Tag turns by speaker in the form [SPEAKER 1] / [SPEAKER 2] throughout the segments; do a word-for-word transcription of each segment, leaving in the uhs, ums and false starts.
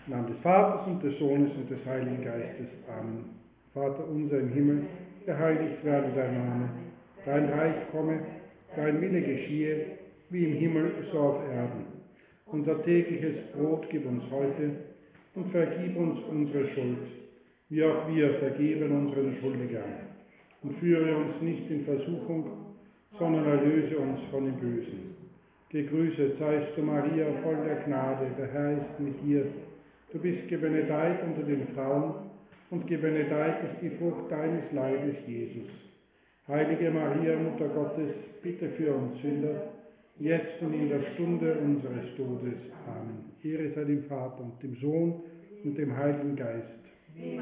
[SPEAKER 1] Im Namen des Vaters und des Sohnes und des Heiligen Geistes. Amen. Vater unser im Himmel, geheiligt werde dein Name. Dein Reich komme, dein Wille geschehe, wie im Himmel, so auf Erden. Unser tägliches Brot gib uns heute und vergib uns unsere Schuld, wie auch wir vergeben unseren Schuldigern. Und führe uns nicht in Versuchung, sondern erlöse uns von dem Bösen. Gegrüßet seist du, Maria, voll der Gnade, der Herr ist mit dir. Du bist gebenedeit unter den Frauen und gebenedeit ist die Frucht deines Leibes, Jesus. Heilige Maria, Mutter Gottes, bitte für uns Sünder, jetzt und in der Stunde unseres Todes. Amen. Ehre sei dem Vater und dem Sohn und dem Heiligen Geist. Im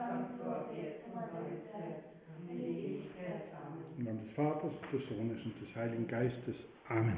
[SPEAKER 1] Namen des Vaters, des Sohnes und des Heiligen Geistes. Amen.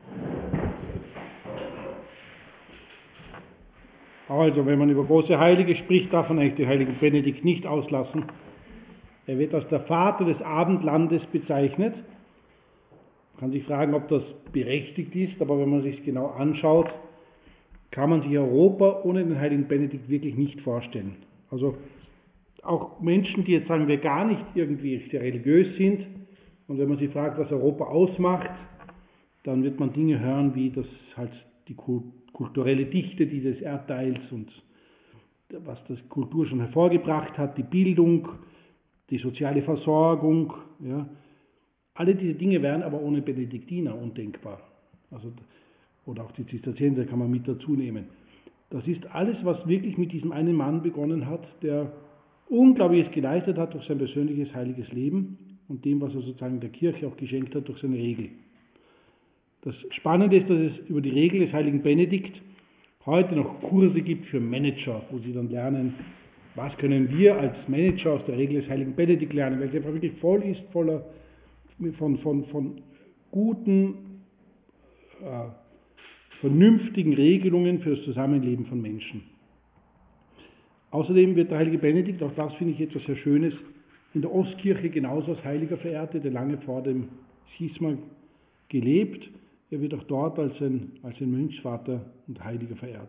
[SPEAKER 1] Also, wenn man über große Heilige spricht, darf man eigentlich den heiligen Benedikt nicht auslassen. Er wird als der Vater des Abendlandes bezeichnet. Man kann sich fragen, ob das berechtigt ist, aber wenn man sich es genau anschaut, kann man sich Europa ohne den heiligen Benedikt wirklich nicht vorstellen. Also auch Menschen, die jetzt sagen wir gar nicht irgendwie sehr religiös sind, und wenn man sie fragt, was Europa ausmacht, dann wird man Dinge hören, wie das halt die kulturelle Dichte dieses Erdteils und was das Kultur schon hervorgebracht hat, die Bildung, die soziale Versorgung, ja. Alle diese Dinge wären aber ohne Benediktiner undenkbar. Also, oder auch die Zisterzienser kann man mit dazu nehmen. Das ist alles, was wirklich mit diesem einen Mann begonnen hat, der Unglaubliches geleistet hat durch sein persönliches heiliges Leben und dem, was er sozusagen der Kirche auch geschenkt hat durch seine Regel. Das Spannende ist, dass es über die Regel des heiligen Benedikt heute noch Kurse gibt für Manager, wo sie dann lernen, was können wir als Manager aus der Regel des heiligen Benedikt lernen, weil sie einfach wirklich voll ist, voller von, von, von guten, äh, vernünftigen Regelungen für das Zusammenleben von Menschen. Außerdem wird der heilige Benedikt, auch das finde ich etwas sehr Schönes, in der Ostkirche genauso als Heiliger verehrt, der lange vor dem Schisma gelebt. Er wird auch dort als ein, als ein Mönchsvater und Heiliger verehrt.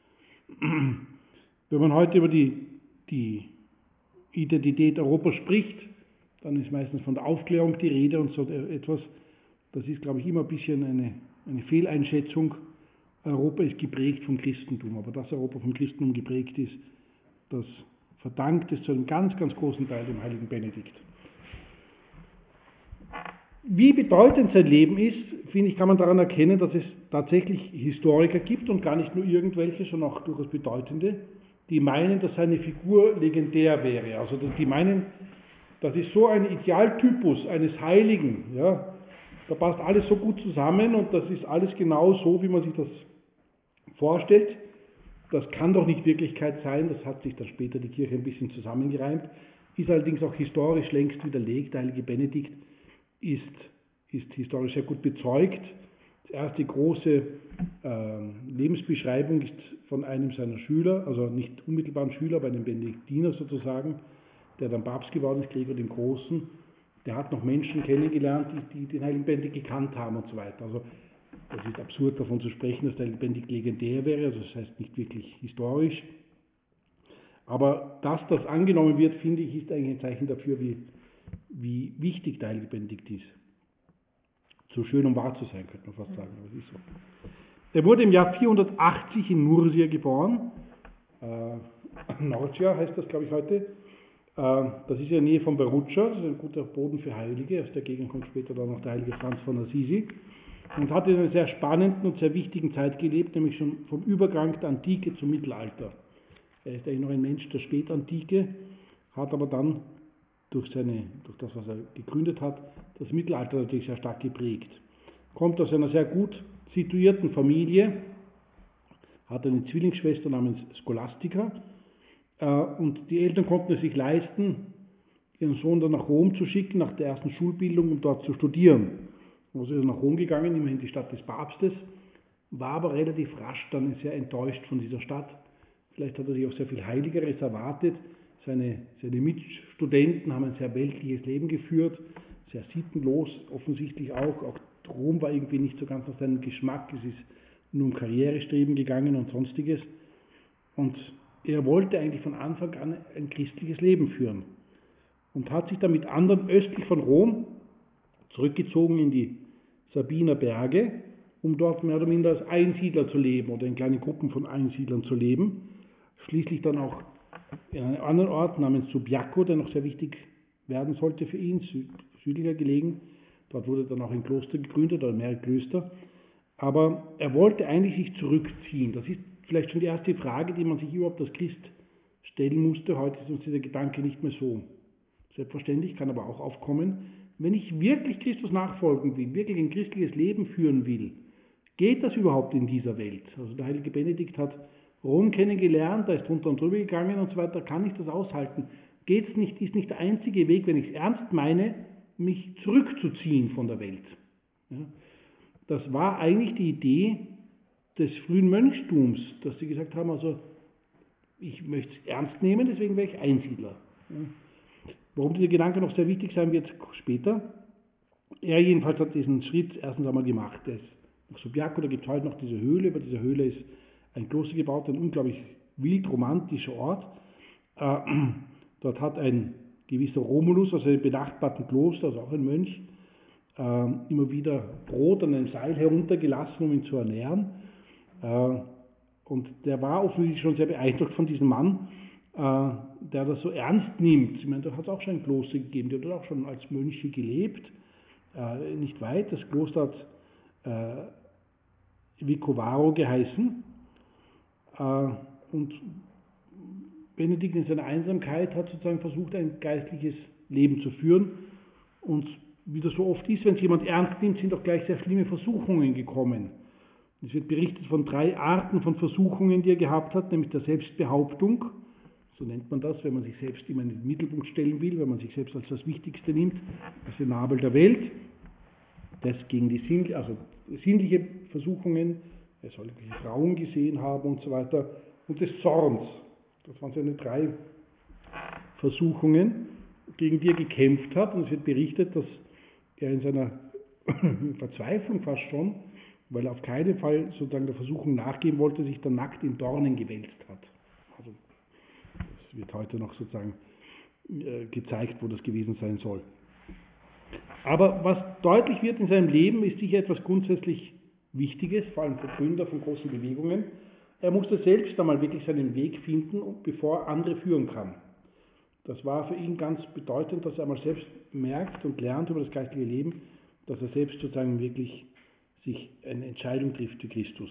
[SPEAKER 1] Wenn man heute über die, die Identität Europas spricht, dann ist meistens von der Aufklärung die Rede und so etwas. Das ist, glaube ich, immer ein bisschen eine, eine Fehleinschätzung. Europa ist geprägt vom Christentum, aber dass Europa vom Christentum geprägt ist, das verdankt es zu einem ganz, ganz großen Teil dem heiligen Benedikt. Wie bedeutend sein Leben ist, finde ich, kann man daran erkennen, dass es tatsächlich Historiker gibt und gar nicht nur irgendwelche, sondern auch durchaus bedeutende, die meinen, dass seine Figur legendär wäre. Also die meinen, das ist so ein Idealtypus eines Heiligen, ja, da passt alles so gut zusammen und das ist alles genau so, wie man sich das vorstellt. Das kann doch nicht Wirklichkeit sein, das hat sich dann später die Kirche ein bisschen zusammengereimt, ist allerdings auch historisch längst widerlegt. Der heilige Benedikt ist, ist historisch sehr gut bezeugt. Die erste große äh, Lebensbeschreibung ist von einem seiner Schüler, also nicht unmittelbaren Schüler, aber einem Benediktiner sozusagen, der dann Papst geworden ist, Gregor dem Großen. Der hat noch Menschen kennengelernt, die, die den heiligen Benedikt gekannt haben und so weiter. Also das ist absurd davon zu sprechen, dass der heilige Benedikt legendär wäre, also das heißt nicht wirklich historisch. Aber dass das angenommen wird, finde ich, ist eigentlich ein Zeichen dafür, wie, wie wichtig der heilige Benedikt ist. So schön, um wahr zu sein, könnte man fast sagen. Aber es ist so. Der wurde im Jahr vierhundertachtzig in Murcia geboren. Äh, Norcia heißt das, glaube ich, heute. Äh, das ist in der Nähe von Perugia, das ist ein guter Boden für Heilige. Aus der Gegend kommt später dann noch der heilige Franz von Assisi. Und hat in einer sehr spannenden und sehr wichtigen Zeit gelebt, nämlich schon vom Übergang der Antike zum Mittelalter. Er ist eigentlich noch ein Mensch der Spätantike, hat aber dann durch, seine, durch das, was er gegründet hat, das Mittelalter natürlich sehr stark geprägt. Kommt aus einer sehr gut situierten Familie, hat eine Zwillingsschwester namens Scholastica und die Eltern konnten es sich leisten, ihren Sohn dann nach Rom zu schicken, nach der ersten Schulbildung, um dort zu studieren. Wo ist er nach Rom gegangen, immerhin die Stadt des Papstes, war aber relativ rasch dann sehr enttäuscht von dieser Stadt. Vielleicht hat er sich auch sehr viel Heiligeres erwartet. Seine, seine Mitstudenten haben ein sehr weltliches Leben geführt, sehr sittenlos offensichtlich auch. Auch Rom war irgendwie nicht so ganz nach seinem Geschmack. Es ist nur um Karrierestreben gegangen und sonstiges. Und er wollte eigentlich von Anfang an ein christliches Leben führen und hat sich dann mit anderen östlich von Rom zurückgezogen in die Sabiner Berge, um dort mehr oder minder als Einsiedler zu leben oder in kleinen Gruppen von Einsiedlern zu leben. Schließlich dann auch in einem anderen Ort namens Subiaco, der noch sehr wichtig werden sollte für ihn, südlicher gelegen. Dort wurde dann auch ein Kloster gegründet oder mehrere Klöster. Aber er wollte eigentlich sich zurückziehen. Das ist vielleicht schon die erste Frage, die man sich überhaupt als Christ stellen musste. Heute ist uns dieser Gedanke nicht mehr so selbstverständlich, kann aber auch aufkommen. Wenn ich wirklich Christus nachfolgen will, wirklich ein christliches Leben führen will, geht das überhaupt in dieser Welt? Also der heilige Benedikt hat Rom kennengelernt, da ist drunter und drüber gegangen und so weiter. Kann ich das aushalten? Geht's nicht, ist nicht der einzige Weg, wenn ich es ernst meine, mich zurückzuziehen von der Welt. Ja? Das war eigentlich die Idee des frühen Mönchtums, dass sie gesagt haben, also ich möchte es ernst nehmen, deswegen wäre ich Einsiedler. Ja? Warum dieser Gedanke noch sehr wichtig sein wird später. Er jedenfalls hat diesen Schritt erstens einmal gemacht. Er ist nach Subiaco, da gibt es heute noch diese Höhle. Über diese Höhle ist ein Kloster gebaut, ein unglaublich wild romantischer Ort. Äh, dort hat ein gewisser Romulus aus einem benachbarten Kloster, also auch ein Mönch, äh, immer wieder Brot an einem Seil heruntergelassen, um ihn zu ernähren. Äh, und der war offensichtlich schon sehr beeindruckt von diesem Mann, äh, der das so ernst nimmt. Ich meine, da hat es auch schon ein Kloster gegeben, die hat auch schon als Mönche gelebt, äh, nicht weit. Das Kloster hat äh, Vicovaro geheißen. Äh, und Benedikt in seiner Einsamkeit hat sozusagen versucht, ein geistliches Leben zu führen. Und wie das so oft ist, wenn es jemand ernst nimmt, sind auch gleich sehr schlimme Versuchungen gekommen. Es wird berichtet von drei Arten von Versuchungen, die er gehabt hat, nämlich der Selbstbehauptung, so nennt man das, wenn man sich selbst immer in den Mittelpunkt stellen will, wenn man sich selbst als das Wichtigste nimmt, als den Nabel der Welt. Das gegen die Sinn, also sinnliche Versuchungen, er soll Frauen gesehen haben und so weiter, und des Zorns. Das waren seine drei Versuchungen, gegen die er gekämpft hat. Und es wird berichtet, dass er in seiner Verzweiflung fast schon, weil er auf keinen Fall sozusagen der Versuchung nachgeben wollte, sich dann nackt in Dornen gewälzt hat. Also das wird heute noch sozusagen äh, gezeigt, wo das gewesen sein soll. Aber was deutlich wird in seinem Leben, ist sicher etwas grundsätzlich Wichtiges, vor allem für Gründer von großen Bewegungen. Er musste selbst einmal wirklich seinen Weg finden, bevor er andere führen kann. Das war für ihn ganz bedeutend, dass er einmal selbst merkt und lernt über das geistliche Leben, dass er selbst sozusagen wirklich sich eine Entscheidung trifft für Christus.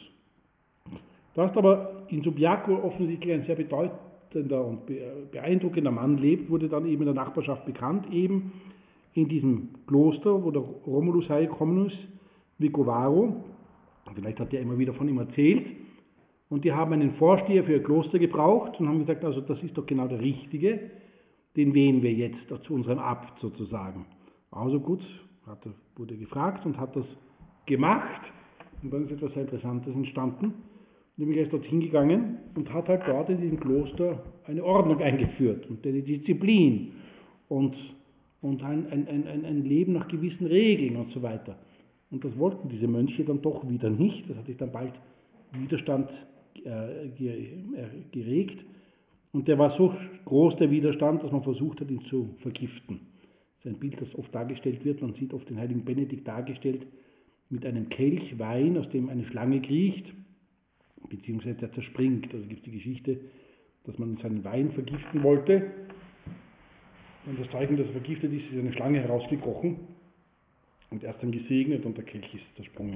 [SPEAKER 1] Da ist aber in Subiaco offensichtlich ein sehr bedeutender und beeindruckender Mann lebt, wurde dann eben in der Nachbarschaft bekannt, eben in diesem Kloster, wo der Romulus hergekommen ist, Vicovaro. Vielleicht hat er immer wieder von ihm erzählt. Und die haben einen Vorsteher für ihr Kloster gebraucht und haben gesagt, also das ist doch genau der Richtige, den wählen wir jetzt zu unserem Abt sozusagen. Also gut, hat er, wurde gefragt und hat das gemacht. Und dann ist etwas sehr Interessantes entstanden. Nämlich er ist dort hingegangen und hat halt dort in diesem Kloster eine Ordnung eingeführt und eine Disziplin und, und ein, ein, ein, ein Leben nach gewissen Regeln und so weiter. Und das wollten diese Mönche dann doch wieder nicht. Das hat sich dann bald Widerstand äh, geregt. Und der war so groß, der Widerstand, dass man versucht hat, ihn zu vergiften. Das ist ein Bild, das oft dargestellt wird. Man sieht oft den heiligen Benedikt dargestellt mit einem Kelch Wein, aus dem eine Schlange kriecht, beziehungsweise er zerspringt. Also gibt es die Geschichte, dass man seinen Wein vergiften wollte. Und das Zeichen, dass er vergiftet ist, ist eine Schlange herausgekrochen. Und er ist dann gesegnet und der Kelch ist zersprungen.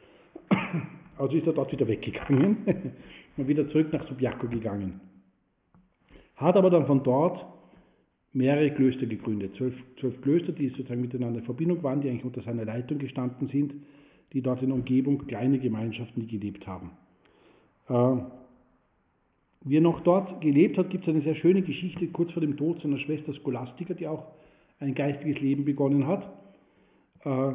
[SPEAKER 1] Also ist er dort wieder weggegangen und wieder zurück nach Subiaco gegangen. Hat aber dann von dort mehrere Klöster gegründet. Zwölf, zwölf Klöster, die sozusagen miteinander in Verbindung waren, die eigentlich unter seiner Leitung gestanden sind, die dort in der Umgebung kleine Gemeinschaften, die gelebt haben. Äh, wie er noch dort gelebt hat, gibt es eine sehr schöne Geschichte, kurz vor dem Tod seiner Schwester Scholastica, die auch ein geistiges Leben begonnen hat, äh,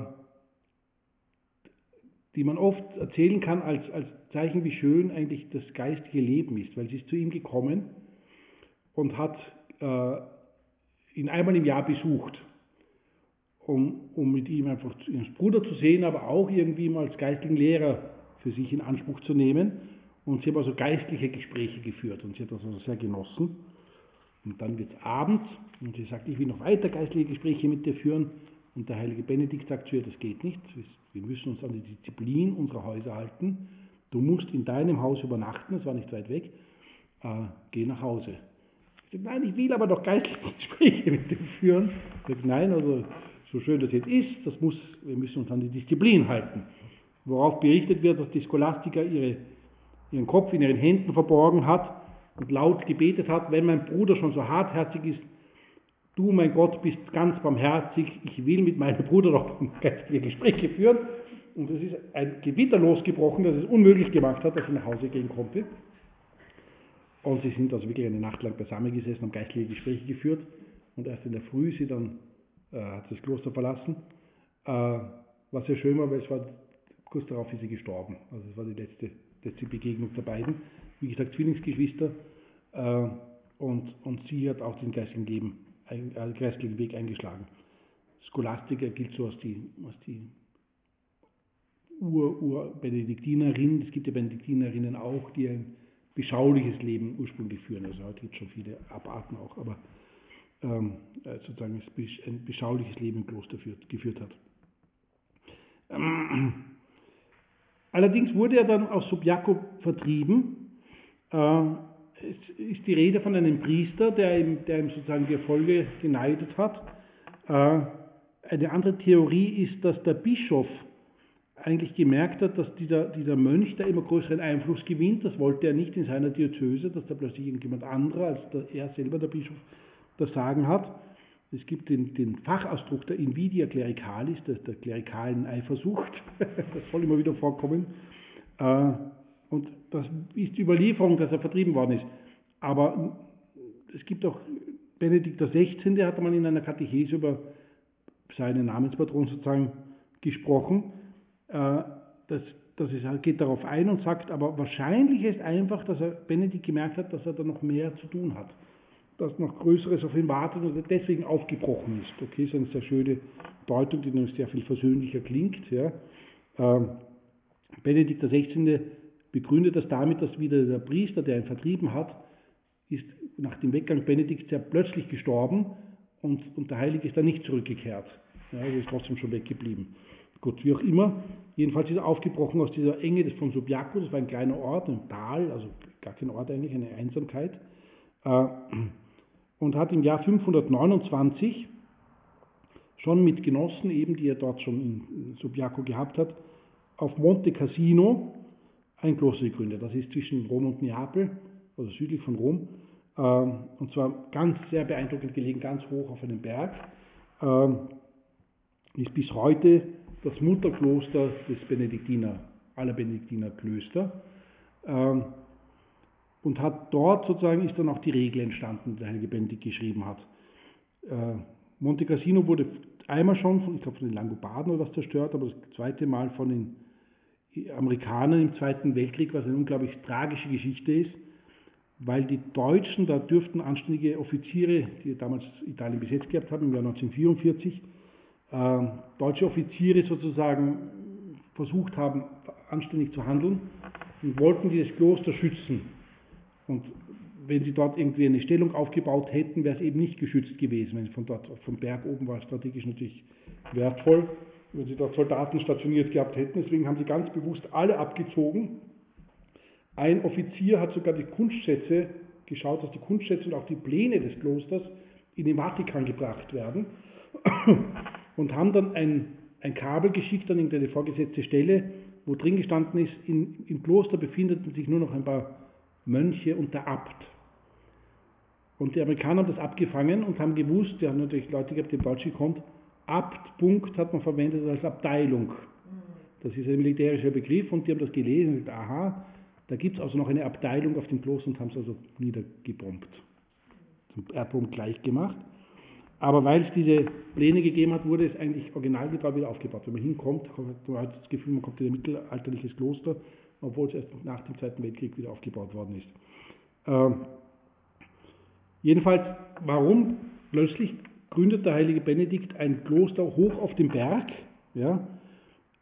[SPEAKER 1] die man oft erzählen kann als, als Zeichen, wie schön eigentlich das geistige Leben ist, weil sie ist zu ihm gekommen und hat äh, ihn einmal im Jahr besucht, um, um mit ihm einfach ihren Bruder zu sehen, aber auch irgendwie mal als geistlichen Lehrer für sich in Anspruch zu nehmen. und sie haben also geistliche Gespräche geführt und sie hat das also sehr genossen. Und dann wird es Abend und sie sagt, ich will noch weiter geistliche Gespräche mit dir führen. Und der heilige Benedikt sagt zu ihr, das geht nicht, wir müssen uns an die Disziplin unserer Häuser halten. Du musst in deinem Haus übernachten, das war nicht weit weg, äh, geh nach Hause. Ich sage, nein, ich will aber doch geistliche Gespräche mit dir führen. Ich sage, nein, also so schön das jetzt ist, das muss, wir müssen uns an die Disziplin halten. Worauf berichtet wird, dass die Scholastiker ihre, ihren Kopf in ihren Händen verborgen hat und laut gebetet hat, wenn mein Bruder schon so hartherzig ist, du, mein Gott, bist ganz barmherzig, ich will mit meinem Bruder noch geistliche Gespräche führen. Und es ist ein Gewitter losgebrochen, das es unmöglich gemacht hat, dass sie nach Hause gehen konnte. Und sie sind also wirklich eine Nacht lang beisammen gesessen, haben geistliche Gespräche geführt. Und erst in der Früh sie dann äh, hat sie das Kloster verlassen. Äh, was sehr schön war, weil es war kurz darauf ist sie gestorben. Also es war die letzte, letzte Begegnung der beiden. Wie gesagt, Zwillingsgeschwister. Äh, und, und sie hat auch den geistlichen Leben Ein, einen geistlichen Weg eingeschlagen. Scholastiker gilt so als die, als die Ur-Ur-Benediktinerin. Es gibt ja Benediktinerinnen auch, die ein beschauliches Leben ursprünglich führen. Also heute gibt es schon viele Abarten auch, aber ähm, sozusagen ein beschauliches Leben im Kloster führt, geführt hat. Ähm, allerdings wurde er dann aus Subiaco vertrieben. Äh, Es ist die Rede von einem Priester, der ihm, der ihm sozusagen die Erfolge geneidet hat. Eine andere Theorie ist, dass der Bischof eigentlich gemerkt hat, dass dieser, dieser Mönch da immer größeren Einfluss gewinnt. Das wollte er nicht in seiner Diözese, dass da plötzlich irgendjemand anderer als der, er selber, der Bischof, das Sagen hat. Es gibt den, den Fachausdruck der Invidia clericalis, der, der klerikalen Eifersucht. Das soll immer wieder vorkommen. Und das ist die Überlieferung, dass er vertrieben worden ist. Aber es gibt auch Benedikt der Sechzehnte hat man in einer Katechese über seinen Namenspatron sozusagen gesprochen. Das, das ist, geht darauf ein und sagt, aber wahrscheinlich ist einfach, dass er Benedikt gemerkt hat, dass er da noch mehr zu tun hat. Dass noch Größeres auf ihn wartet und er deswegen aufgebrochen ist. Okay, das ist eine sehr schöne Deutung, die noch sehr viel versöhnlicher klingt. Ja. Benedikt der Sechzehnte begründet das damit, dass wieder der Priester, der ihn vertrieben hat, ist nach dem Weggang Benedikts sehr plötzlich gestorben und, und der Heilige ist dann nicht zurückgekehrt. Ja, er ist trotzdem schon weggeblieben. Gut, wie auch immer. Jedenfalls ist er aufgebrochen aus dieser Enge des von Subiaco, das war ein kleiner Ort, ein Tal, also gar kein Ort eigentlich, eine Einsamkeit. Und hat im Jahr fünfhundertneunundzwanzig schon mit Genossen, eben die er dort schon in Subiaco gehabt hat, auf Monte Cassino ein Kloster gegründet. Das ist zwischen Rom und Neapel, also südlich von Rom. Und zwar ganz sehr beeindruckend gelegen, ganz hoch auf einem Berg. Ist bis heute das Mutterkloster des Benediktiner, aller Benediktinerklöster. Und hat dort sozusagen ist dann auch die Regel entstanden, die der heilige Benedikt geschrieben hat. Monte Cassino wurde einmal schon, von, ich glaube von den Langobarden oder was zerstört, aber das zweite Mal von den Amerikanern im Zweiten Weltkrieg, was eine unglaublich tragische Geschichte ist, weil die Deutschen, da dürften anständige Offiziere, die damals Italien besetzt gehabt haben, im Jahr neunzehnhundertvierundvierzig, äh, deutsche Offiziere sozusagen versucht haben, anständig zu handeln und wollten dieses Kloster schützen. Und wenn sie dort irgendwie eine Stellung aufgebaut hätten, wäre es eben nicht geschützt gewesen. Wenn es von dort, vom Berg oben war, strategisch natürlich wertvoll, wenn sie dort Soldaten stationiert gehabt hätten. Deswegen haben sie ganz bewusst alle abgezogen. Ein Offizier hat sogar die Kunstschätze geschaut, dass die Kunstschätze und auch die Pläne des Klosters in den Vatikan gebracht werden und haben dann ein, ein Kabel geschickt an irgendeine vorgesetzte Stelle, wo drin gestanden ist, in, im Kloster befinden sich nur noch ein paar Mönche und der Abt. Und die Amerikaner haben das abgefangen und haben gewusst, die haben natürlich Leute gehabt, die im Deutsch gekonnt, Abt, Punkt, hat man verwendet als Abteilung. Das ist ein militärischer Begriff und die haben das gelesen und gesagt, aha, da gibt es also noch eine Abteilung auf dem Kloster und haben es also niedergebombt. Zum Erdboden gleich gemacht. Aber weil es diese Pläne gegeben hat, wurde es eigentlich originalgetreu wieder aufgebaut. Wenn man hinkommt, hat man halt das Gefühl, man kommt in ein mittelalterliches Kloster, obwohl es erst nach dem Zweiten Weltkrieg wieder aufgebaut worden ist. Ähm, jedenfalls, warum plötzlich gründet der heilige Benedikt ein Kloster hoch auf dem Berg? Ja?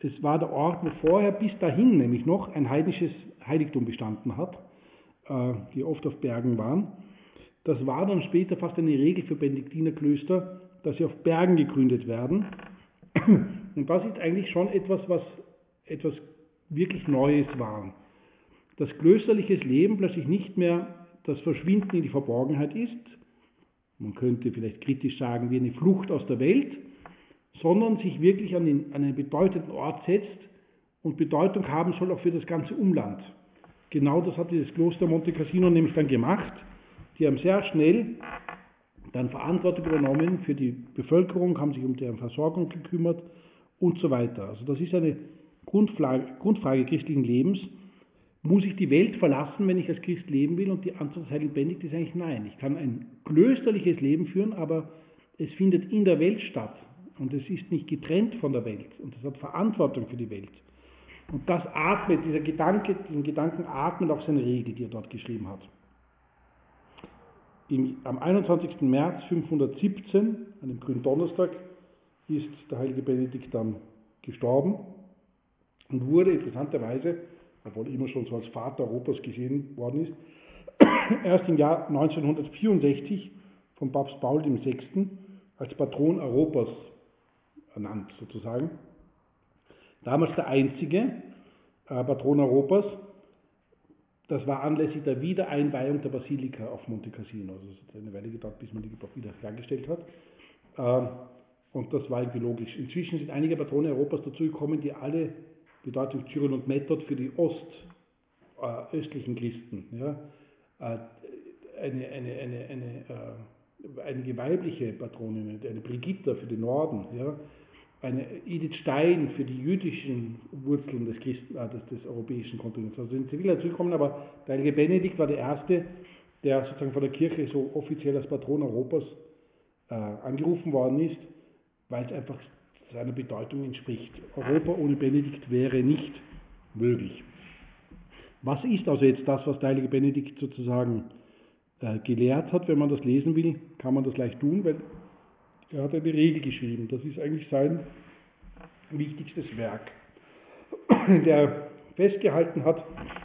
[SPEAKER 1] es war der Ort, wo vorher bis dahin nämlich noch ein heidnisches Heiligtum bestanden hat, äh, die oft auf Bergen waren. Das war dann später fast eine Regel für Benediktinerklöster, dass sie auf Bergen gegründet werden. Und das ist eigentlich schon etwas, was etwas wirklich Neues war. Dass klösterliches Leben plötzlich nicht mehr das Verschwinden in die Verborgenheit ist, man könnte vielleicht kritisch sagen, wie eine Flucht aus der Welt, sondern sich wirklich an, den, an einen bedeutenden Ort setzt und Bedeutung haben soll auch für das ganze Umland. Genau das hat dieses Kloster Monte Cassino nämlich dann gemacht. Die haben sehr schnell dann Verantwortung übernommen für die Bevölkerung, haben sich um deren Versorgung gekümmert und so weiter. Also das ist eine Grundfrage, Grundfrage christlichen Lebens. Muss ich die Welt verlassen, wenn ich als Christ leben will? Und die Antwort des heiligen Benedikt ist eigentlich nein. Ich kann ein klösterliches Leben führen, aber es findet in der Welt statt. Und es ist nicht getrennt von der Welt. Und es hat Verantwortung für die Welt. Und das atmet, dieser Gedanke, diesen Gedanken atmet auch seine Regel, die er dort geschrieben hat. Im, am einundzwanzigsten März fünfhundertsiebzehn, an dem Gründonnerstag, ist der heilige Benedikt dann gestorben und wurde interessanterweise, obwohl er immer schon so als Vater Europas gesehen worden ist, erst im Jahr neunzehnhundertvierundsechzig von Papst Paul der Sechste als Patron Europas ernannt, sozusagen. Damals der einzige äh, Patron Europas. Das war anlässlich der Wiedereinweihung der Basilika auf Monte Cassino. Also es hat eine Weile gedauert, bis man die wieder hergestellt hat. Äh, und das war irgendwie logisch. Inzwischen sind einige Patrone Europas dazugekommen, die alle Bedeutung Cyril und Method für die Ost, äh, östlichen Christen. Ja? Äh, eine, eine, eine, eine, äh, einige weibliche Patroninnen, eine Brigitta für den Norden, ja? Eine Edith Stein für die jüdischen Wurzeln des, Christen, äh, des, des europäischen Kontinents. Also sind viele dazugekommen, aber der heilige Benedikt war der Erste, der sozusagen von der Kirche so offiziell als Patron Europas äh, angerufen worden ist, weil es einfach seiner Bedeutung entspricht. Europa ohne Benedikt wäre nicht möglich. Was ist also jetzt das, was der heilige Benedikt sozusagen äh, gelehrt hat? Wenn man das lesen will, kann man das leicht tun, weil er hat eine Regel geschrieben. Das ist eigentlich sein wichtigstes Werk, in der er festgehalten hat,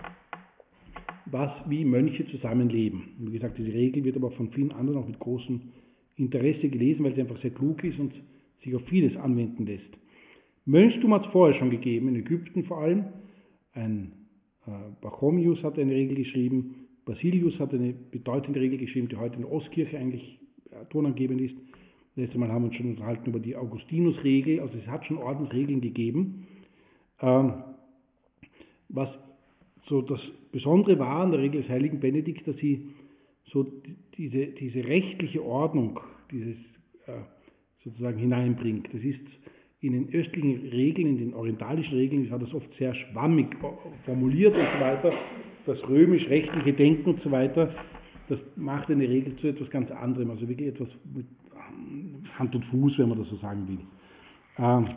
[SPEAKER 1] was wie Mönche zusammenleben. Wie gesagt, diese Regel wird aber von vielen anderen auch mit großem Interesse gelesen, weil sie einfach sehr klug ist und sich auf vieles anwenden lässt. Mönchtum hat es vorher schon gegeben, in Ägypten vor allem. Ein äh, Pachomius hat eine Regel geschrieben, Basilius hat eine bedeutende Regel geschrieben, die heute in der Ostkirche eigentlich äh, tonangebend ist. Letztes Mal haben wir uns schon unterhalten über die Augustinus-Regel, also es hat schon Ordensregeln gegeben. Ähm, was so das Besondere war an der Regel des heiligen Benedikt, dass sie so diese, diese rechtliche Ordnung, dieses äh, sozusagen hineinbringt. Das ist in den östlichen Regeln, in den orientalischen Regeln, war das oft sehr schwammig formuliert und so weiter. Das römisch-rechtliche Denken und so weiter, das macht eine Regel zu etwas ganz anderem, also wirklich etwas mit Hand und Fuß, wenn man das so sagen will. Ähm,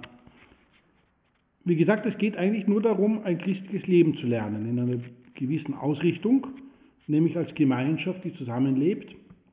[SPEAKER 1] wie gesagt, es geht eigentlich nur darum, ein christliches Leben zu lernen, in einer gewissen Ausrichtung, nämlich als Gemeinschaft, die zusammenlebt.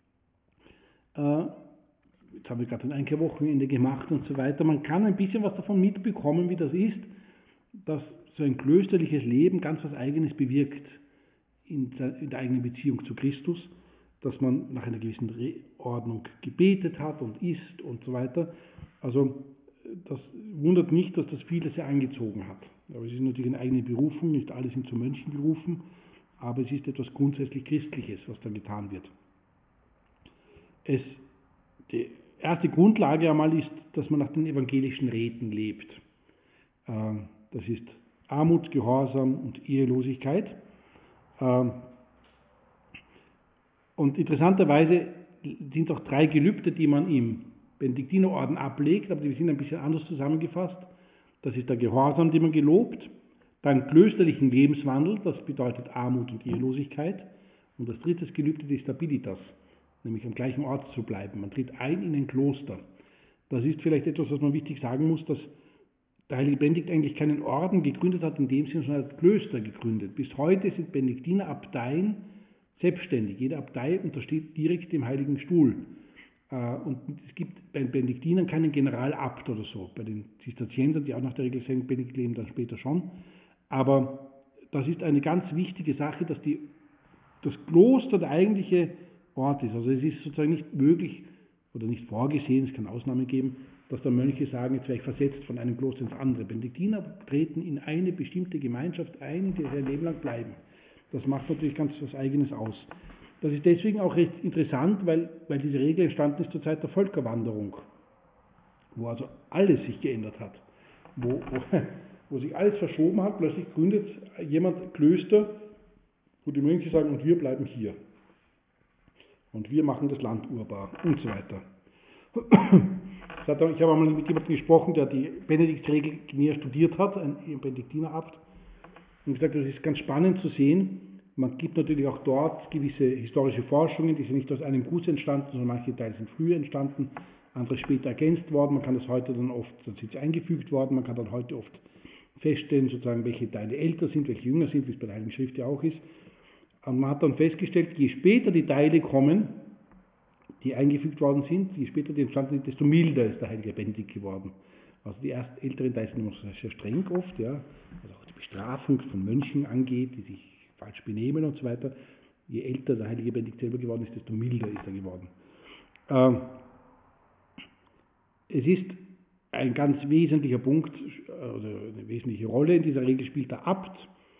[SPEAKER 1] Äh, jetzt haben wir gerade ein Einkehrwochenende gemacht und so weiter. Man kann ein bisschen was davon mitbekommen, wie das ist, dass so ein klösterliches Leben ganz was Eigenes bewirkt in der, in der eigenen Beziehung zu Christus, dass man nach einer gewissen Ordnung gebetet hat und isst und so weiter. Also das wundert nicht, dass das viele sehr angezogen hat. Aber es ist natürlich eine eigene Berufung, nicht alle sind zu Mönchen berufen, aber es ist etwas grundsätzlich Christliches, was da getan wird. Es, die erste Grundlage einmal ist, dass man nach den evangelischen Räten lebt. Das ist Armut, Gehorsam und Ehelosigkeit. Und interessanterweise sind auch drei Gelübde, die man im Benediktinerorden ablegt, aber die sind ein bisschen anders zusammengefasst. Das ist der Gehorsam, den man gelobt, dann klösterlichen Lebenswandel, das bedeutet Armut und Ehelosigkeit, und das dritte Gelübde ist Stabilitas, nämlich am gleichen Ort zu bleiben. Man tritt ein in ein Kloster. Das ist vielleicht etwas, was man wichtig sagen muss, dass der heilige Benedikt eigentlich keinen Orden gegründet hat, in dem Sinne, sondern hat Klöster gegründet. Bis heute sind Benediktinerabteien selbstständig. Jede Abtei untersteht direkt dem Heiligen Stuhl. Und es gibt bei den Benediktinern keinen Generalabt oder so. Bei den Zisterziensern, die auch nach der Regel Sankt Benedikt leben, dann später schon. Aber das ist eine ganz wichtige Sache, dass die, das Kloster der eigentliche Ort ist. Also es ist sozusagen nicht möglich oder nicht vorgesehen, es kann Ausnahmen geben, dass da Mönche sagen, jetzt wäre ich versetzt von einem Kloster ins andere. Benediktiner treten in eine bestimmte Gemeinschaft ein, die ihr Leben lang bleiben. Das macht natürlich ganz was Eigenes aus. Das ist deswegen auch recht interessant, weil, weil diese Regel entstanden ist zur Zeit der Völkerwanderung, wo also alles sich geändert hat, wo, wo, wo sich alles verschoben hat. Plötzlich gründet jemand Klöster, wo die Mönche sagen, und wir bleiben hier. Und wir machen das Land urbar und so weiter. Ich habe einmal mit jemandem gesprochen, der die Benediktsregel näher studiert hat, ein Benediktiner-Abt, und gesagt, das ist ganz spannend zu sehen. Man gibt natürlich auch dort gewisse historische Forschungen, die sind nicht aus einem Guss entstanden, sondern manche Teile sind früher entstanden, andere später ergänzt worden. Man kann das heute dann oft, dann sind sie eingefügt worden, man kann dann heute oft feststellen, sozusagen, welche Teile älter sind, welche jünger sind, wie es bei der Heiligen Schrift ja auch ist. Und man hat dann festgestellt, je später die Teile kommen, die eingefügt worden sind, je später die entstanden sind, desto milder ist der heilige Benedikt geworden. Also die erst älteren Teile sind immer sehr streng oft, ja, also auch die Bestrafung von Mönchen angeht, die sich falsch benehmen und so weiter. Je älter der heilige Benedikt selber geworden ist, desto milder ist er geworden. Ähm, es ist ein ganz wesentlicher Punkt, also eine wesentliche Rolle in dieser Regel spielt der Abt,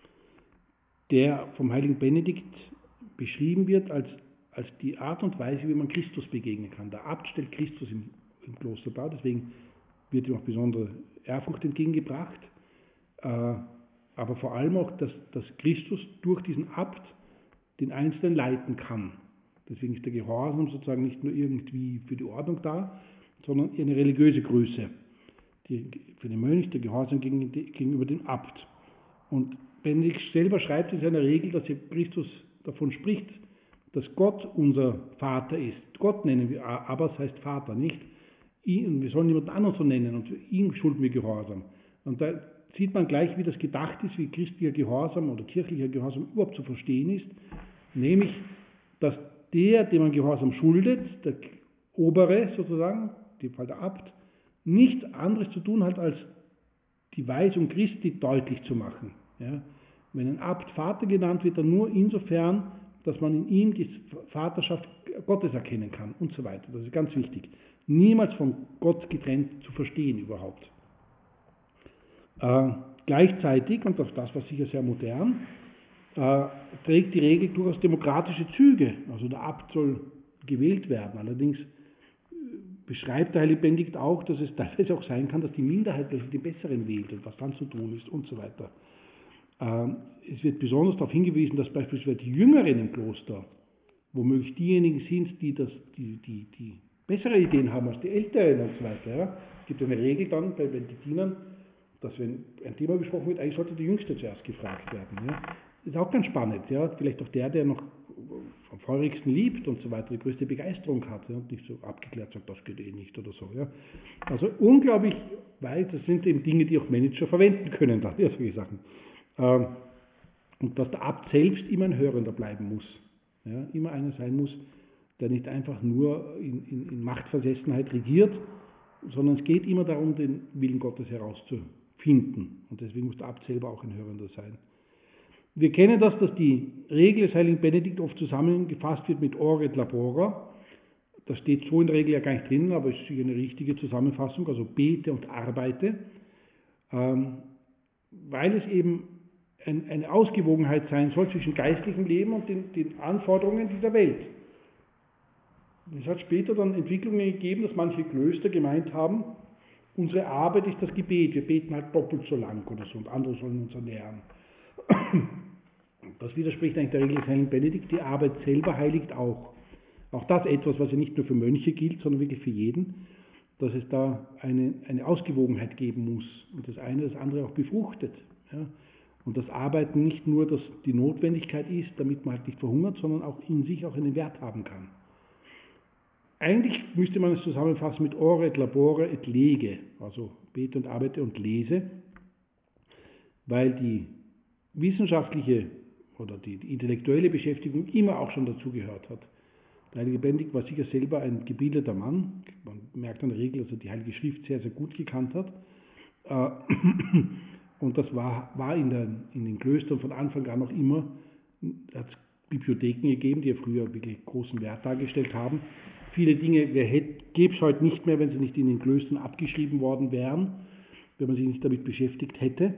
[SPEAKER 1] der vom heiligen Benedikt beschrieben wird als, als die Art und Weise, wie man Christus begegnen kann. Der Abt stellt Christus im, im Kloster dar, deswegen wird ihm auch besondere Ehrfurcht entgegengebracht. Äh, aber vor allem auch, dass, dass Christus durch diesen Abt den Einzelnen leiten kann. Deswegen ist der Gehorsam sozusagen nicht nur irgendwie für die Ordnung da, sondern eine religiöse Größe. Die, für den Mönch der Gehorsam gegen, gegenüber dem Abt. Und Benedikt selber schreibt in seiner Regel, dass Christus davon spricht, dass Gott unser Vater ist. Gott nennen wir, aber es heißt Vater, nicht? Ihn, wir sollen niemanden anderen so nennen und ihm schulden wir Gehorsam. Und da sieht man gleich, wie das gedacht ist, wie christlicher Gehorsam oder kirchlicher Gehorsam überhaupt zu verstehen ist, nämlich, dass der, dem man Gehorsam schuldet, der Obere sozusagen, in dem Fall der Abt, nichts anderes zu tun hat, als die Weisung Christi deutlich zu machen. Ja? Wenn ein Abt Vater genannt wird, dann nur insofern, dass man in ihm die Vaterschaft Gottes erkennen kann und so weiter. Das ist ganz wichtig. Niemals von Gott getrennt zu verstehen überhaupt. Äh, gleichzeitig, und auch das war sicher sehr modern, äh, trägt die Regel durchaus demokratische Züge. Also der Abt soll gewählt werden. Allerdings beschreibt der heilige Benedikt auch, dass es teilweise auch sein kann, dass die Minderheit plötzlich den Besseren wählt und was dann zu tun ist und so weiter. Ähm, es wird besonders darauf hingewiesen, dass beispielsweise die Jüngeren im Kloster womöglich diejenigen sind, die, das, die, die, die bessere Ideen haben als die Älteren und so weiter. Ja. Es gibt eine Regel dann bei Benediktinern, dass wenn ein Thema besprochen wird, eigentlich sollte der Jüngste zuerst gefragt werden. Ja. Das ist auch ganz spannend. Ja. Vielleicht auch der, der noch am feurigsten liebt und so weiter, die größte Begeisterung hat, ja, und nicht so abgeklärt sagt, das geht eh nicht oder so. Ja. Also unglaublich weit, das sind eben Dinge, die auch Manager verwenden können, dann, ja, solche Sachen. Ähm, und dass der Abt selbst immer ein Hörender bleiben muss. Ja, immer einer sein muss, der nicht einfach nur in, in, in Machtversessenheit regiert, sondern es geht immer darum, den Willen Gottes herauszufinden. Und deswegen muss der Abt selber auch ein Hörender sein. Wir kennen das, dass die Regel des heiligen Benedikt oft zusammengefasst wird mit Ore et Labora. Das steht so in der Regel ja gar nicht drin, aber es ist sicher eine richtige Zusammenfassung, also bete und arbeite, ähm, weil es eben ein, eine Ausgewogenheit sein soll zwischen geistlichem Leben und den, den Anforderungen dieser Welt. Es hat später dann Entwicklungen gegeben, dass manche Klöster gemeint haben, unsere Arbeit ist das Gebet, wir beten halt doppelt so lang oder so und andere sollen uns ernähren. Das widerspricht eigentlich der Regel des heiligen Benedikt, die Arbeit selber heiligt auch. Auch das etwas, was ja nicht nur für Mönche gilt, sondern wirklich für jeden, dass es da eine, eine Ausgewogenheit geben muss und das eine das andere auch befruchtet. Ja. Und das Arbeiten nicht nur dass die Notwendigkeit ist, damit man halt nicht verhungert, sondern auch in sich auch einen Wert haben kann. Eigentlich müsste man es zusammenfassen mit Ore et Labore et Lege, also bete und arbeite und lese, weil die wissenschaftliche oder die, die intellektuelle Beschäftigung immer auch schon dazugehört hat. Der heilige Benedikt war sicher selber ein gebildeter Mann. Man merkt an der Regel, dass er die Heilige Schrift sehr, sehr gut gekannt hat. Und das war, war in, der, in den Klöstern von Anfang an noch immer, hat es Bibliotheken gegeben, die ja früher wirklich großen Wert dargestellt haben. Viele Dinge gäbe es heute nicht mehr, wenn sie nicht in den Klöstern abgeschrieben worden wären, wenn man sich nicht damit beschäftigt hätte.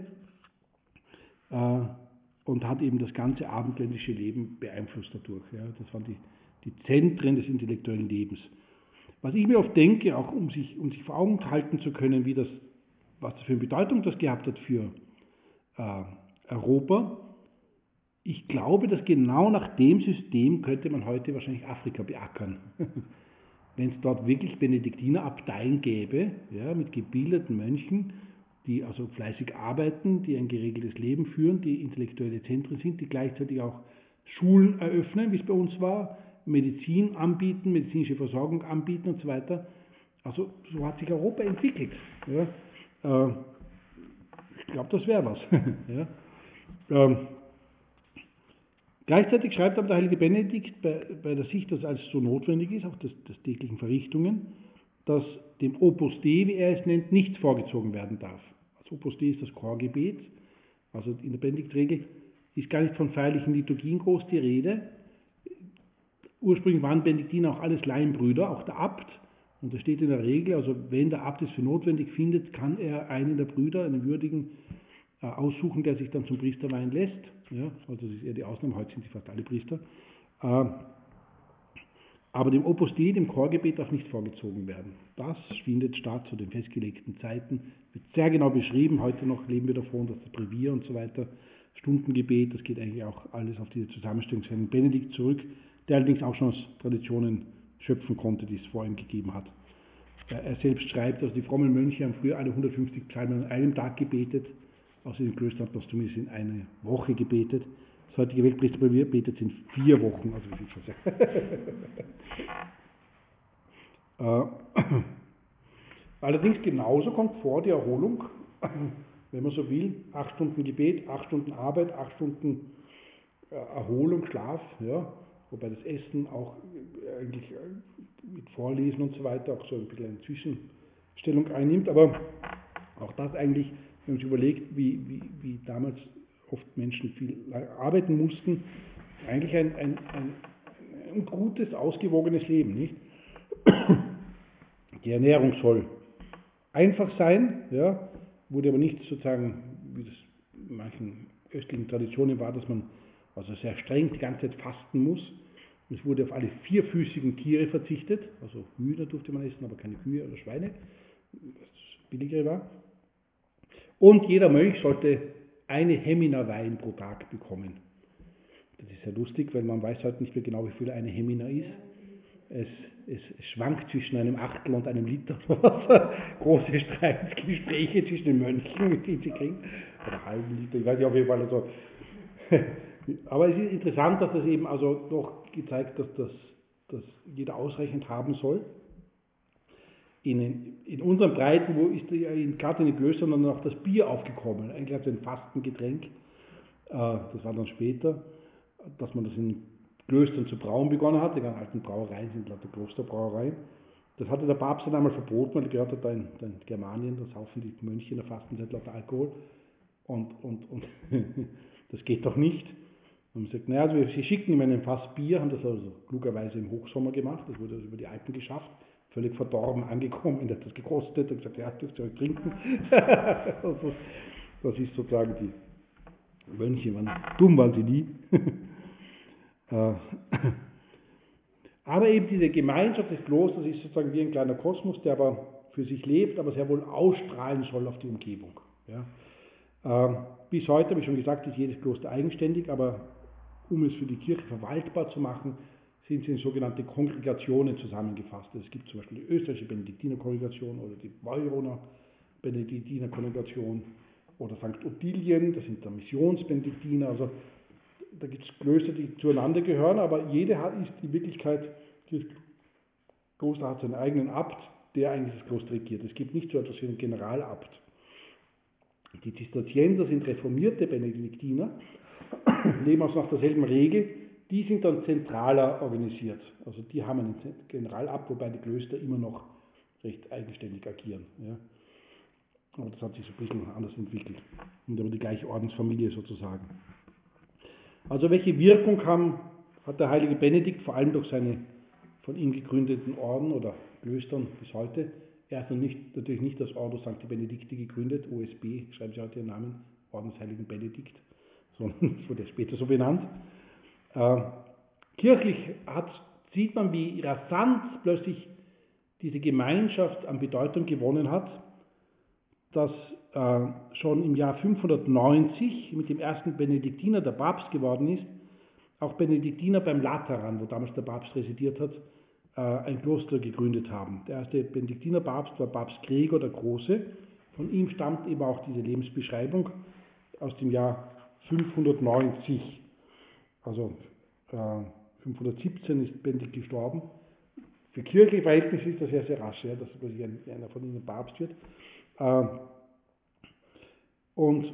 [SPEAKER 1] Und hat eben das ganze abendländische Leben beeinflusst dadurch. Ja. Das waren die, die Zentren des intellektuellen Lebens. Was ich mir oft denke, auch um sich, um sich vor Augen halten zu können, wie das, was das für eine Bedeutung das gehabt hat für äh, Europa, ich glaube, dass genau nach dem System könnte man heute wahrscheinlich Afrika beackern. Wenn es dort wirklich Benediktinerabteien gäbe, ja, mit gebildeten Mönchen, die also fleißig arbeiten, die ein geregeltes Leben führen, die intellektuelle Zentren sind, die gleichzeitig auch Schulen eröffnen, wie es bei uns war, Medizin anbieten, medizinische Versorgung anbieten und so weiter. Also so hat sich Europa entwickelt. Ja. Äh, ich glaube, das wäre was. Ja. Ähm, Gleichzeitig schreibt aber der heilige Benedikt bei, bei der Sicht, dass alles so notwendig ist, auch des, des täglichen Verrichtungen, dass dem Opus Dei, wie er es nennt, nichts vorgezogen werden darf. Das Opus Dei ist das Chorgebet, also in der Benediktregel ist gar nicht von feierlichen Liturgien groß die Rede. Ursprünglich waren Benediktiner auch alles Laienbrüder, auch der Abt, und das steht in der Regel, also wenn der Abt es für notwendig findet, kann er einen der Brüder, einen würdigen, aussuchen, der sich dann zum Priester weihen lässt. Ja, also das ist eher die Ausnahme, heute sind sie fast alle Priester. Aber dem Opus Dei, dem Chorgebet, darf nicht vorgezogen werden. Das findet statt zu den festgelegten Zeiten, wird sehr genau beschrieben. Heute noch leben wir davon, dass das Brevier und so weiter, Stundengebet, das geht eigentlich auch alles auf diese Zusammenstellung zu Heiligen Benedikt zurück, der allerdings auch schon aus Traditionen schöpfen konnte, die es vor ihm gegeben hat. Er selbst schreibt, also die frommen Mönche haben früher alle hundertfünfzig Psalmen an einem Tag gebetet. Außer den Klöstern hat man zumindest in eine Woche gebetet. Das heutige Weltpriesterbrevier betet in vier Wochen. Also das ist schon sehr. Allerdings genauso kommt vor die Erholung, wenn man so will, acht Stunden Gebet, acht Stunden Arbeit, acht Stunden Erholung, Schlaf, ja, wobei das Essen auch eigentlich mit Vorlesen und so weiter auch so ein bisschen eine Zwischenstellung einnimmt, aber auch das eigentlich, wenn man sich überlegt, wie, wie, wie damals oft Menschen viel arbeiten mussten, eigentlich ein, ein, ein, ein gutes, ausgewogenes Leben, nicht? Die Ernährung soll einfach sein, ja, wurde aber nicht sozusagen, wie das in manchen östlichen Traditionen war, dass man also sehr streng die ganze Zeit fasten muss. Es wurde auf alle vierfüßigen Tiere verzichtet, also Hühner durfte man essen, aber keine Kühe oder Schweine, das billigere war. Und jeder Mönch sollte eine Hemina Wein pro Tag bekommen. Das ist sehr lustig, weil man weiß heute nicht mehr genau, wie viel eine Hemina ist. Es, es schwankt zwischen einem Achtel und einem Liter. Große Streitgespräche zwischen den Mönchen, die sie kriegen. Oder halben Liter, ich weiß nicht, auf jeden Fall. Also. Aber es ist interessant, dass das eben also doch gezeigt, dass das dass jeder ausreichend haben soll. In, in unseren Breiten, wo ist ja gerade in den Klöstern dann noch das Bier aufgekommen, eigentlich als ein Fastengetränk. Das war dann später, dass man das in Klöstern zu brauen begonnen hat. Die ganzen alten Brauereien sind lauter Klosterbrauereien. Das hatte der Papst dann einmal verboten, weil er gehört hat, da in, in Germanien, da saufen die Mönche in der Fastenzeit lauter Alkohol. Und, und, und das geht doch nicht. Und man sagt, naja, also sie schicken ihm einen Fass Bier, haben das also klugerweise im Hochsommer gemacht, das wurde also über die Alpen geschafft, völlig verdorben angekommen, er hat das gekostet und gesagt, ja, dürft ihr euch trinken. Also, das ist sozusagen die Mönche, waren dumm waren sie nie. Aber eben diese Gemeinschaft des Klosters ist sozusagen wie ein kleiner Kosmos, der aber für sich lebt, aber sehr wohl ausstrahlen soll auf die Umgebung. Ja. Bis heute, habe ich schon gesagt, ist jedes Kloster eigenständig, aber um es für die Kirche verwaltbar zu machen, sind sie in sogenannte Kongregationen zusammengefasst. Es gibt zum Beispiel die österreichische Benediktinerkongregation oder die Beuroner Benediktinerkongregation oder Sankt Ottilien, das sind dann Missionsbenediktiner. Also da gibt es Klöster, die zueinander gehören, aber jede ist die Wirklichkeit, das Kloster hat seinen eigenen Abt, der eigentlich das Kloster regiert. Es gibt nicht so etwas wie einen Generalabt. Die Zisterzienser sind reformierte Benediktiner, leben also nach derselben Regel die sind dann zentraler organisiert. Also die haben einen Generalabt, wobei die Klöster immer noch recht eigenständig agieren. Ja. Aber das hat sich so ein bisschen anders entwickelt. Und aber die gleiche Ordensfamilie sozusagen. Also welche Wirkung haben, hat der heilige Benedikt, vor allem durch seine von ihm gegründeten Orden oder Klöstern bis heute? Er hat nicht, natürlich nicht das Ordo Sancti Benedicti gegründet, O S B, schreiben Sie heute ihren Namen, Orden des heiligen Benedikt, sondern es wurde später so benannt. Äh, kirchlich hat, sieht man, wie rasant plötzlich diese Gemeinschaft an Bedeutung gewonnen hat, dass äh, schon im Jahr fünfhundertneunzig mit dem ersten Benediktiner, der Papst geworden ist, auch Benediktiner beim Lateran, wo damals der Papst residiert hat, äh, ein Kloster gegründet haben. Der erste Benediktinerpapst war Papst Gregor der Große. Von ihm stammt eben auch diese Lebensbeschreibung aus dem Jahr fünfhundertneunzig. Also äh, fünfhundertsiebzehn ist Benedikt gestorben. Für kirchliche Verhältnisse ist das ja sehr rasch, ja, dass plötzlich ein, einer von ihnen Papst wird. Äh, und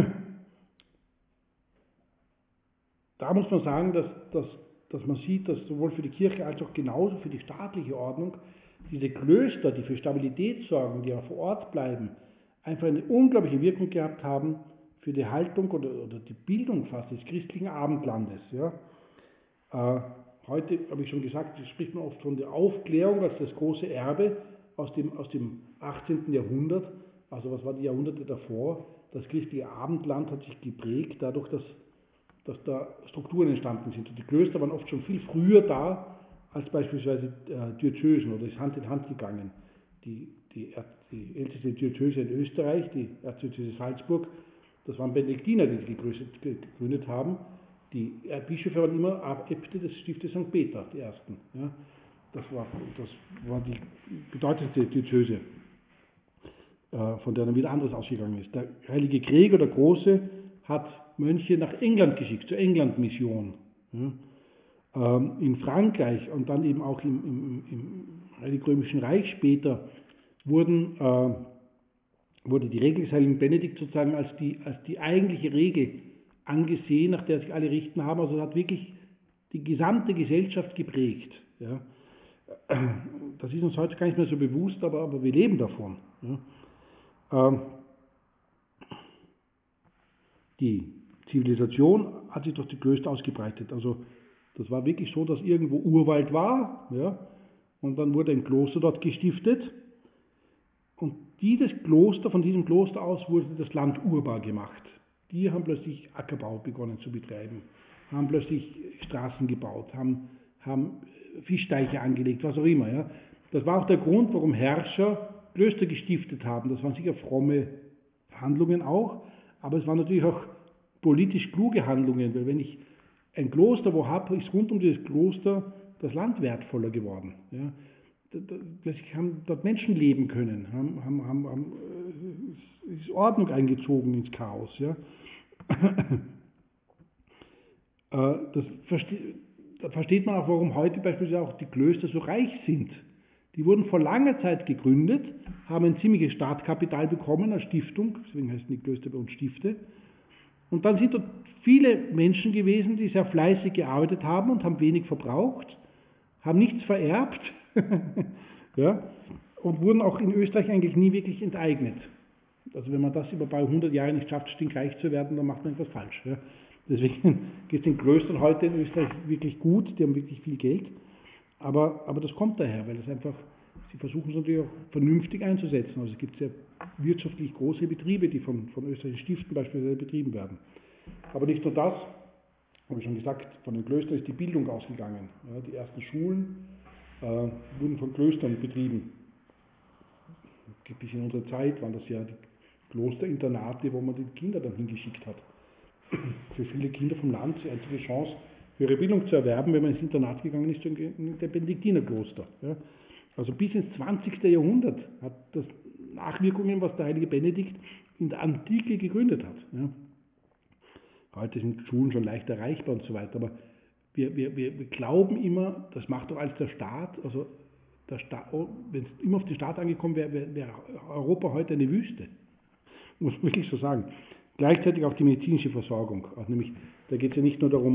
[SPEAKER 1] da muss man sagen, dass, dass, dass man sieht, dass sowohl für die Kirche als auch genauso für die staatliche Ordnung diese Klöster, die für Stabilität sorgen, die ja vor Ort bleiben, einfach eine unglaubliche Wirkung gehabt haben für die Haltung oder, oder die Bildung fast des christlichen Abendlandes. Ja. Äh, heute, habe ich schon gesagt, spricht man oft von der Aufklärung als das große Erbe aus dem, aus dem achtzehnten Jahrhundert. Also was war die Jahrhunderte davor? Das christliche Abendland hat sich geprägt dadurch, dass dass da Strukturen entstanden sind. Und die Klöster waren oft schon viel früher da als beispielsweise äh, Diözesen oder ist Hand in Hand gegangen. Die, die, die älteste Diözese in Österreich, die Erzdiözese Salzburg, das waren Benediktiner, die sie gegründet haben. Die Bischöfe waren immer Äbte des Stiftes Sankt Peter, die ersten. Ja. Das, war, das war die bedeutendste Diözese, äh, von der dann wieder anderes ausgegangen ist. Der heilige Gregor der Große hat Mönche nach England geschickt, zur England-Mission. Ja. Ähm, in Frankreich und dann eben auch im, im, im Heiligen Römischen Reich später wurden, äh, wurde die Regel des Heiligen Benedikt sozusagen als die, als die eigentliche Regel angesehen, nach der sich alle richten haben. Also hat wirklich die gesamte Gesellschaft geprägt. Ja. Das ist uns heute gar nicht mehr so bewusst, aber, aber wir leben davon. Ja. Ähm, die Zivilisation hat sich durch die Klöster ausgebreitet. Also das war wirklich so, dass irgendwo Urwald war, ja, und dann wurde ein Kloster dort gestiftet. Und dieses Kloster, von diesem Kloster aus wurde das Land urbar gemacht. Die haben plötzlich Ackerbau begonnen zu betreiben, haben plötzlich Straßen gebaut, haben, haben Fischteiche angelegt, was auch immer. Ja. Das war auch der Grund, warum Herrscher Klöster gestiftet haben. Das waren sicher fromme Handlungen auch, aber es waren natürlich auch politisch kluge Handlungen, weil wenn ich ein Kloster wo habe, ist rund um dieses Kloster das Land wertvoller geworden. Ja. Plötzlich haben dort Menschen leben können, haben, haben, haben, haben ist Ordnung eingezogen ins Chaos. Ja. Das versteht, da versteht man auch, warum heute beispielsweise auch die Klöster so reich sind. Die wurden vor langer Zeit gegründet, haben ein ziemliches Startkapital bekommen als Stiftung, deswegen heißen die Klöster bei uns Stifte. Und dann sind dort viele Menschen gewesen, die sehr fleißig gearbeitet haben und haben wenig verbraucht, haben nichts vererbt ja, und wurden auch in Österreich eigentlich nie wirklich enteignet. Also wenn man das über ein paar hundert Jahre nicht schafft, stinkreich zu werden, dann macht man etwas falsch. Ja. Deswegen geht es den Klöstern heute in Österreich wirklich gut, die haben wirklich viel Geld. Aber, aber das kommt daher, weil es einfach, sie versuchen es natürlich auch vernünftig einzusetzen. Also es gibt sehr wirtschaftlich große Betriebe, die von, von österreichischen Stiften beispielsweise betrieben werden. Aber nicht nur das, habe ich schon gesagt, von den Klöstern ist die Bildung ausgegangen. Ja, die ersten Schulen äh, wurden von Klöstern betrieben. Bis in unserer Zeit waren das ja die Klosterinternate, wo man die Kinder dann hingeschickt hat. Für viele Kinder vom Land die einzige Chance, ihre Bildung zu erwerben, wenn man ins Internat gegangen ist, in der Benediktinerkloster. Ja. Also bis ins zwanzigste Jahrhundert hat das Nachwirkungen, was der heilige Benedikt in der Antike gegründet hat. Ja. Heute sind Schulen schon leicht erreichbar und so weiter, aber wir, wir, wir glauben immer, das macht doch alles der Staat. Also der Staat, wenn es immer auf den Staat angekommen wäre, wäre, wäre Europa heute eine Wüste. Muss man wirklich so sagen. Gleichzeitig auch die medizinische Versorgung. Also nämlich, da geht es ja nicht nur darum,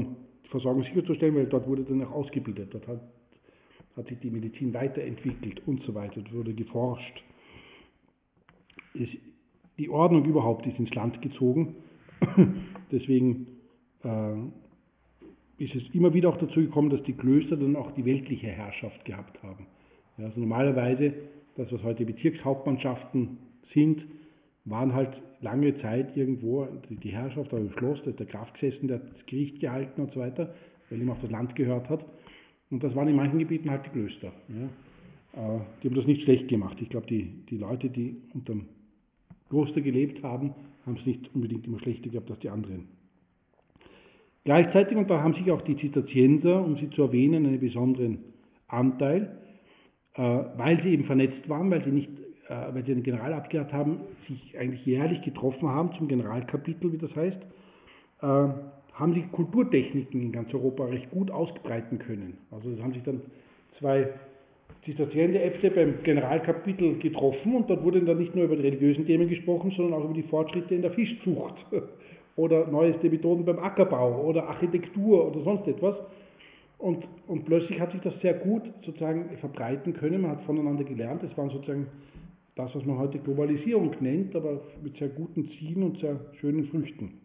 [SPEAKER 1] die Versorgung sicherzustellen, weil dort wurde dann auch ausgebildet, dort hat, hat sich die Medizin weiterentwickelt und so weiter, dort wurde geforscht. Es, die Ordnung überhaupt ist ins Land gezogen, deswegen äh, ist es immer wieder auch dazu gekommen, dass die Klöster dann auch die weltliche Herrschaft gehabt haben. Ja, also normalerweise, das was heute Bezirkshauptmannschaften sind, waren halt lange Zeit irgendwo die Herrschaft, aber im Schloss, da ist der Graf gesessen, der hat das Gericht gehalten und so weiter, weil ihm auch das Land gehört hat. Und das waren in manchen Gebieten halt die Klöster. Ja. Die haben das nicht schlecht gemacht. Ich glaube, die, die Leute, die unter dem Kloster gelebt haben, haben es nicht unbedingt immer schlechter gehabt als die anderen. Gleichzeitig, und da haben sich auch die Zisterzienser, um sie zu erwähnen, einen besonderen Anteil, äh, weil sie eben vernetzt waren, weil sie nicht, äh, weil sie einen General abgehört haben, sich eigentlich jährlich getroffen haben zum Generalkapitel, wie das heißt, äh, haben sie Kulturtechniken in ganz Europa recht gut ausbreiten können. Also es haben sich dann zwei Zisterzienser-Äbte beim Generalkapitel getroffen und dort wurde dann nicht nur über die religiösen Themen gesprochen, sondern auch über die Fortschritte in der Fischzucht oder neueste Methoden beim Ackerbau oder Architektur oder sonst etwas. Und, und plötzlich hat sich das sehr gut sozusagen verbreiten können, man hat voneinander gelernt, es war sozusagen das, was man heute Globalisierung nennt, aber mit sehr guten Zielen und sehr schönen Früchten.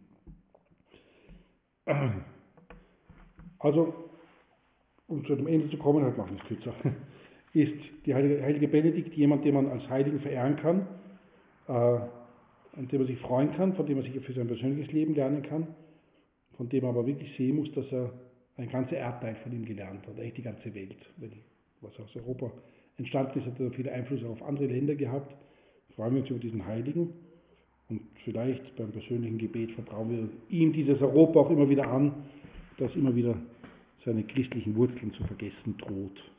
[SPEAKER 1] Also, um zu dem Ende zu kommen, halt machen wir es kürzer, ist die heilige, heilige Benedikt jemand, den man als Heiligen verehren kann, äh, an dem man sich freuen kann, von dem man sich für sein persönliches Leben lernen kann, von dem man aber wirklich sehen muss, dass er ein ganzer Erdteil von ihm gelernt hat, eigentlich die ganze Welt. Weil was aus Europa entstanden ist, hat er viele Einflüsse auf andere Länder gehabt. Freuen wir uns über diesen Heiligen und vielleicht beim persönlichen Gebet vertrauen wir ihm dieses Europa auch immer wieder an, das immer wieder seine christlichen Wurzeln zu vergessen droht.